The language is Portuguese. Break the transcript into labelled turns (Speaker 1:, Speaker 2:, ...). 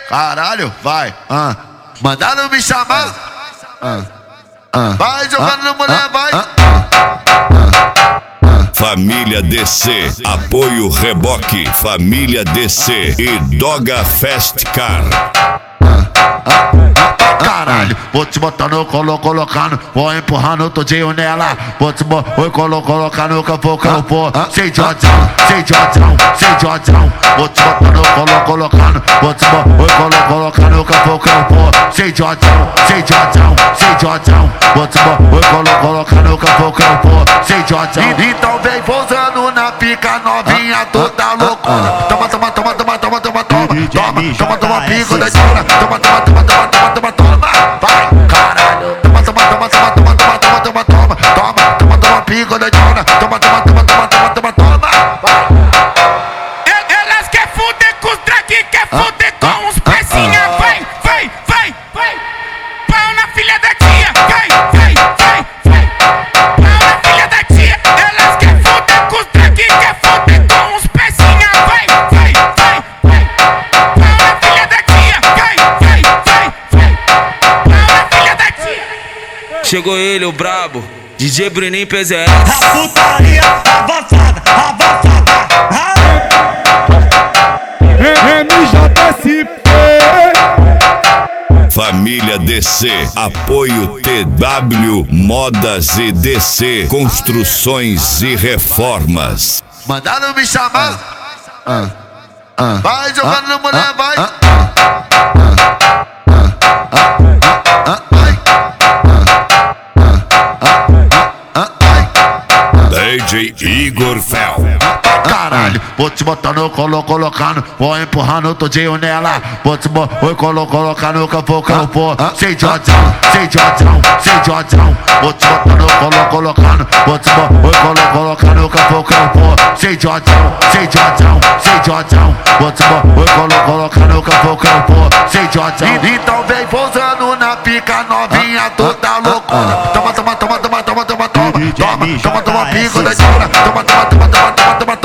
Speaker 1: Caralho, vai, mandaram me chamar, vai jogando mulher, vai.
Speaker 2: Família DC, apoio Reboque, Família DC e Doga Fast Car.
Speaker 1: Caralho, vou te botar no colo, colocando, vou empurrando todinho nela. Vou te colocar no campo, sem idiotão, sem idiotão, sem idiotão. Vou te botar no colo, colocando, vou te colocar no campo, sem idiotão, sem idiotão, sem idiotão. Vou te colocar no campo, sem idiotão. Então vem pousando na pica novinha, toda loucura. Toma, toma, toma, toma, toma, toma, toma, toma, toma, pico da história. Toma, toma, toma, toma, toma, toma, toma, vai, caralho. Toma, toma, toma, toma, toma, toma, toma, toma, toma, toma, toma, toma, pico da história. Toma, toma, toma, toma, toma, toma, toma, vai.
Speaker 3: Elas quer fuder com os drag, quer fuder com os pecinha. Vai, vai, vai, vai. Pau na filha da tia, vai, vai, vai, vai. Pau na filha da tia. Elas quer fuder com os drag, quer fuder com os pecinha. Vai, vai, vai, vai. Pau na filha da tia, vai, vai, vai, vai. Pau na filha da tia.
Speaker 4: Chegou ele, o brabo, DJ Bruninho PZS.
Speaker 5: A putaria avançada, avançada.
Speaker 6: MJSP.
Speaker 2: Família DC, apoio TW Modas e DC, construções e reformas.
Speaker 1: Mandaram me chamar, vai jogando mulher, vai.
Speaker 2: DJ Igor Fel.
Speaker 1: Caralho, vou te botar no colo, colocando, vou empurrando todinho nela. Vou te colocar no campo, sem idiotão, sem idiotão, sem idiotão. Vou te botar no colo, colocando, vou te colocar no campo, sem idiotão, sem idiotão, sem idiotão. Vou te colocar no campo, sem idiotão. Então vem pousando na pica novinha, toda loucura. Toma, toma, toma, toma, toma, toma, toma, toma, toma, toma, pico da história. Toma, toma, toma, toma, toma, toma.